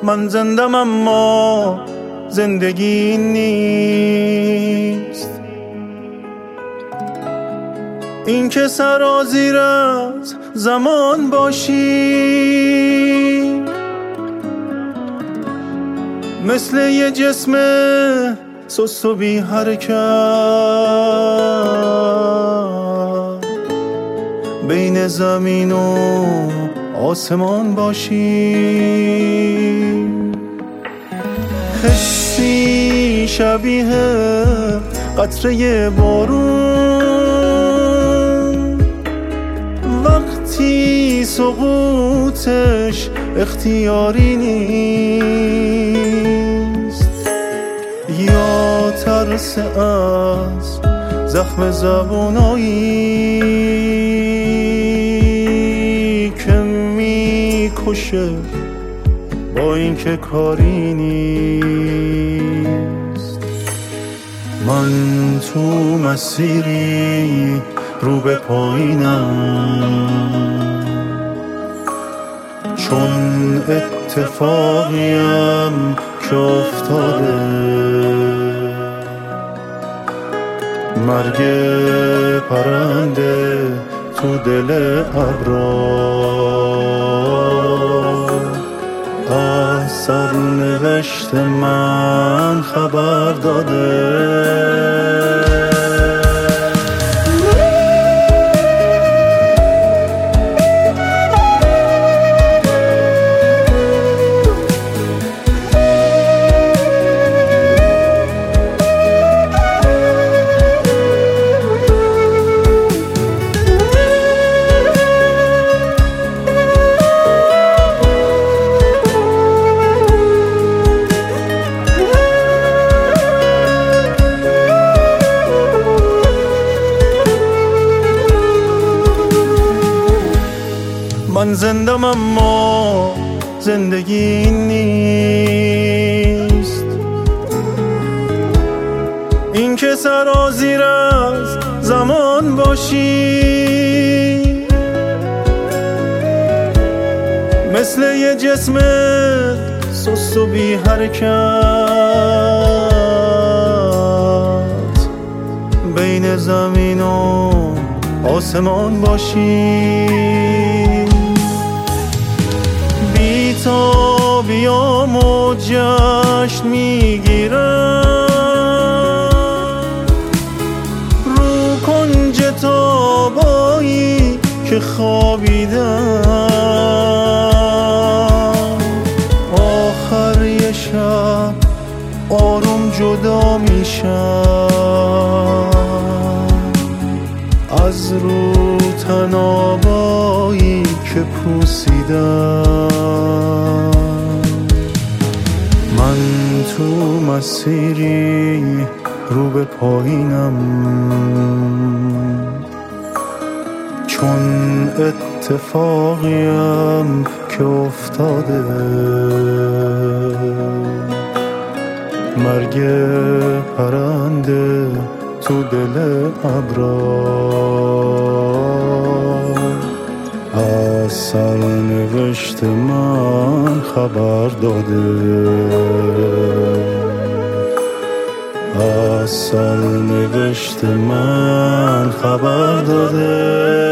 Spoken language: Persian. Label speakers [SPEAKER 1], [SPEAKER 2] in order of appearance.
[SPEAKER 1] من زندم اما زندگی نیست. این که سرازیر از زمان باشی، مثل یه جسم سست و بی حرکت بین زمین و آسمان باشی. حسی شبیه قطره بارون، وقتی سقوطش اختیاری نیست. یا ترس از زخم زبونایی که میکشه با این که کاری نیست. من تو مسیری رو به پایینم، چون اتفاقیم که افتاده. مرگ پرنده تو دل ابرار از سرنوشت من خبر داده. من زندم اما زندگی نیست. این که سرازیر از زمان باشی، مثل یه جسم سست و بی حرکت بین زمین و آسمان باشی. تا بیام و جشن میگیرم رو کنج تابایی که خوابیدم. آخر یه شب آروم جدا میشم از رو تنابایی که پوسیدم. من تو مسیری رو به پایینم، چون اتفاقیم که افتاده. مرگ پرنده تو دل ابرار از سرنوشت من خبر داده. از سرنوشت من خبر داده.